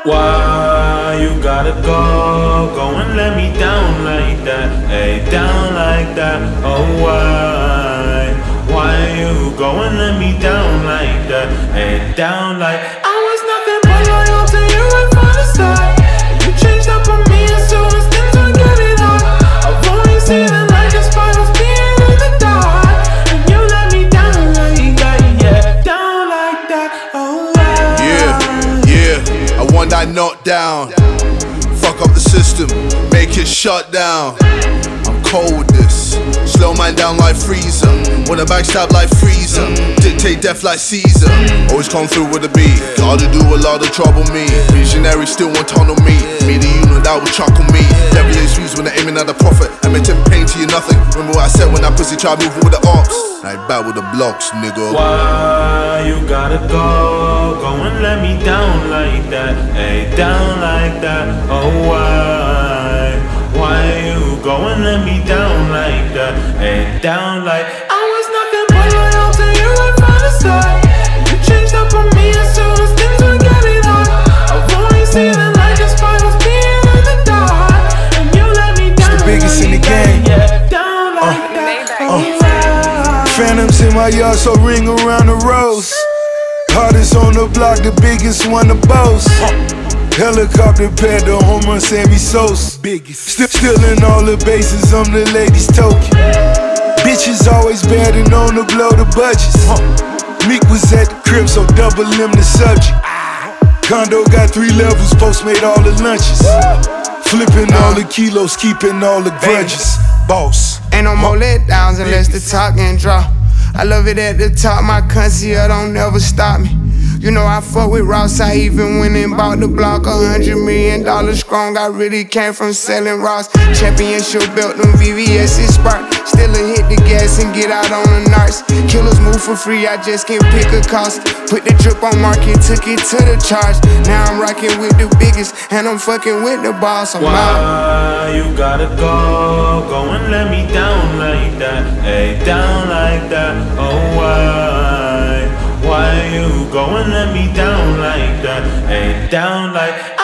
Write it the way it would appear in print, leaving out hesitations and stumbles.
Why you gotta go and let me down like that, hey, down like that, oh why you go and let me down like that, hey, down like I was nothing but loyal to you right from the start. You changed up on me as soon as things were getting hot. I've only seen the light despite us being in the dark, and you let me down like that, yeah, down like that, oh I want that knockdown. Fuck up the system, make it shut down. I'm cold with this. Slow man down like Freezer. Wanna backstab like Freezer. Dictate death like Caesar. Always come through with a beat. Gotta do a lot of trouble me. Visionary still want tunnel me. Me the unit that will chuckle me. Devilish views when they're aiming at the prophet. I meant to pain to you nothing. Remember what I said when that pussy tried moving with the ops. I ain't bad with the blocks, nigga. Why you gotta go and let me down like that, hey, down like that, oh why you go and let me down like that, hey, down like I was nothing but loyal to you right from the start. You changed up on me as soon as things were getting hot. I've only seen the light despite us being in the dark, and you let me down. It's the biggest in the game. Yeah, down like that, oh Phantoms in my yard, so ring around the rose. Hardest on the block, the biggest one to boast. Helicopter pad, the home run Sammy Sosa. Still in all the bases, I'm the ladies' token. Bitches always bad and on to blow the budgets. Meek was at the crib, so double him the subject. Condo got 3 levels, Postmate all the lunches. Flipping all the kilos, keeping all the grudges. Boss. Ain't no more letdowns unless the top can drop. I love it at the top, my concierge don't never stop me. You know I fuck with Ross, I even went and bought the block. $100 million strong, I really came from selling Ross. Championship belt, them VVS is spark. Still a hit the gas and get out on the narcs. Killers move for free, I just can't pick a cost. Put the drip on market, took it to the charge. Now I'm rocking with the biggest, and I'm fucking with the boss. I'm out. Why you gotta go and let me down like that, hey, down like that, oh why you go and let me down like that, hey, down like